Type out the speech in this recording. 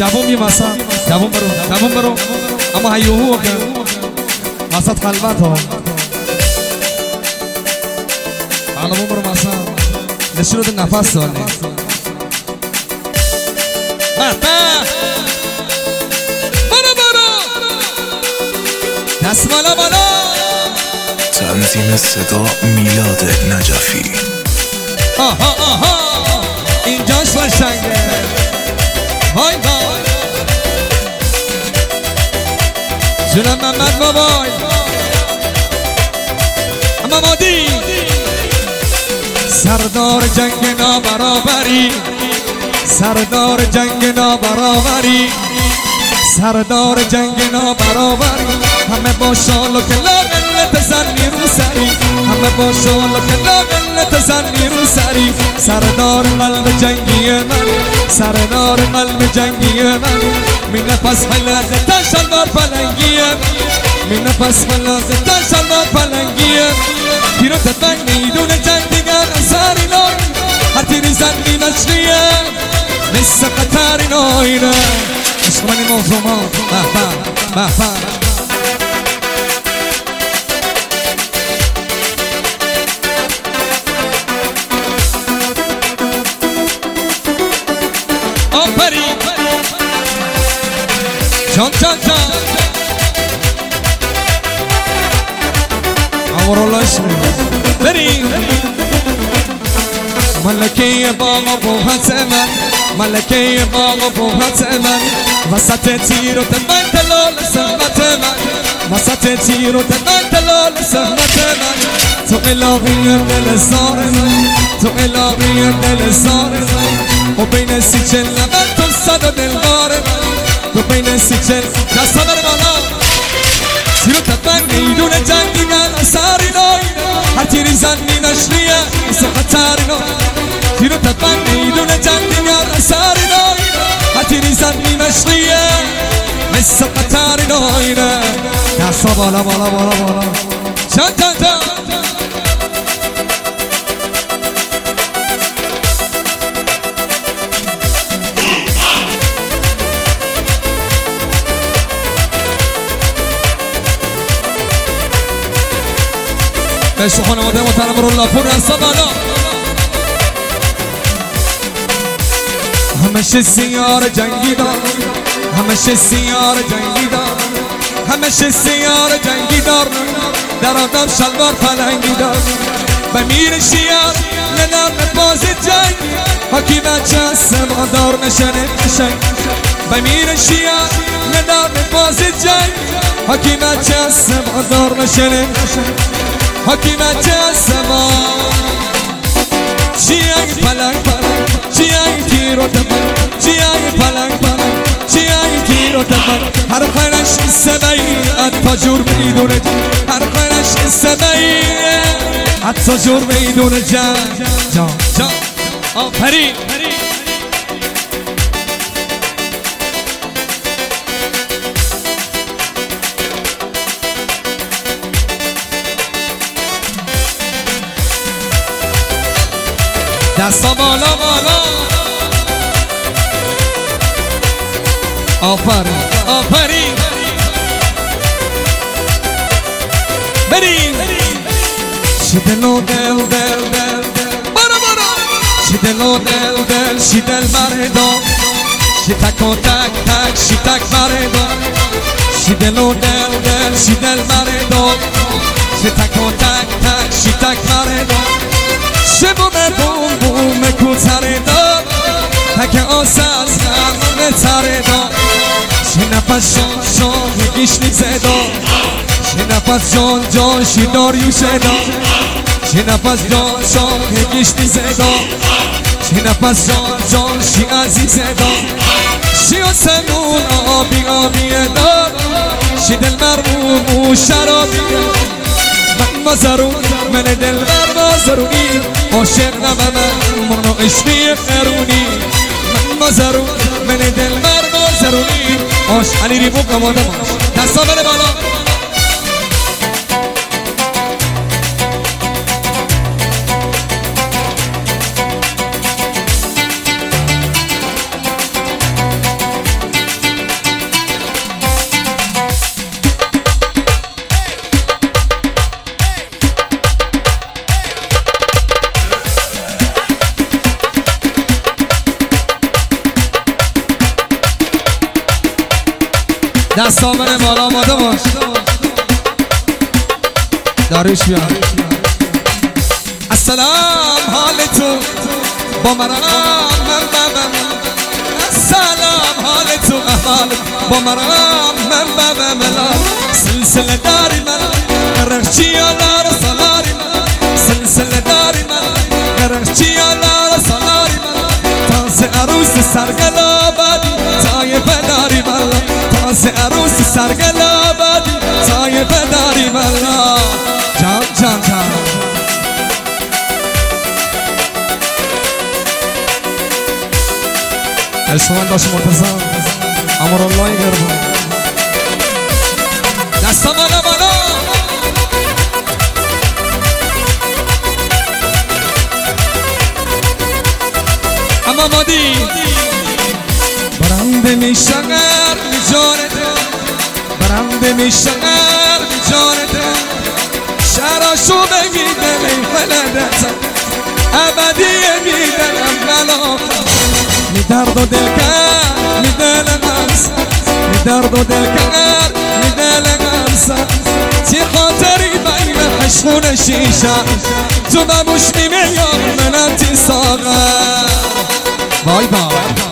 جوون بی مسا جوون برو اما هیوهو که مسا خلوت ها حالا برو مسا نشون رو نفس داره دست بالا تنظیم صدا میلاد نجفی. اینجاش باشنگه های بای جونم محمد بابای اما مادی سردار جنگ نابرابری سردار جنگ نابرابری سردار جنگ نابرابری همه با شال و کلا ملت زنی رو سری همه با شال و کلا ملت زنی رو سری سردار قلب جنگی من سردار قلب جنگی من می نفس خلازه تا شلوار پلنگی می نفس خلازه تا شلوار پلنگی تیرو تفنگ میدون جنگ دیگر انصاری نای هر تیری زنی نشریه مثل قطاری ناینه عشق منی موضوع ما محفر آفرین جان امرالله اسمی بریم ملکه باغ و بوحت من ملکه باغ و بوحت من وسط تیر و تنبن تلال سهمت من وسط تیر و تنبن تلال سهمت من تو الهی دل زار من تو الهی دل زار من و بین سی چل نمن تو صد و دلدار من تو بین سی چل دستا بر بالا تیر و تنبن میدون جنگی من اثاری نای هر تیری زنی نشریه مثل خطری نای تیر و تنبن میدون جنگی من اثاری نای هر تیری زنی نشریه مثل خطری نای دستا بالا چند عشق خانواده محترم رو لاپور دستا بالا همشه سیار جنگی دار همشه سیار جنگی دار همشه سیار جنگی دار در آدم شلوار پلنگی دار بمیر شیار ندار نباز جنگ حکیمت چه سمادار نشنه قشنگ بمیر شیار ندار نباز جنگ حکیمت چه سمادار نشنه حکیمت سما چیای پلنگ چیای تیر و تمن چیای پلنگ چیای تیر و تمن هر خیرش سبایی حتی جور میدونه هر خیرش سبایی حتی جور میدونه جان آفرین دستا بالا آفرین بریم شی دل و دل برو شی دل و دل شی دل مردم شی تک و تک شی تک مردم شی دل و دل شی دل مردم شی تک و تک شی تک مردم شبونه بوم کوتره دار تک آسه از همه تره دار شی نفس شان گیشنی زدا شی نفس جان شی داریوشه دار شی نفس جان گیشنی زدا شی نفس جان شی عزیزه دار شی آسمون آبی دار شی دل مرموم شرابیه مزارون من دل مزارونی عاشق نمم منو عشقی خرونی من مزارون من دل مزارونی عاشق علی ریبو کمانده باش دستا بله بالا دست آمنه بالا آماده باش داریش بیا السلام حال تو با مرام السلام حال تو احوال با مرام ملال سلسله داری من رخچی آلار سالاری من سلسله داری من رخچی آلار سالاری من تازه عروس سرگلا بادی تای بداری من تازه عروس سرگلا بادی تای بداری من جان جان جان عشقان داشت مرتضان امرالله گربان دستا بالا بالا اما مادی برنده میشنگر بی جانته برنده میشنگر بی جانته شراشو بگیده میخلدت ابدیه میدنم ملاقه می درد و دل کرد می دل غمس می درد و دل کرد می دل غمس چی خاطری بین حشون شیشه تو بموش نیمه یا منم تی ساغر بای بای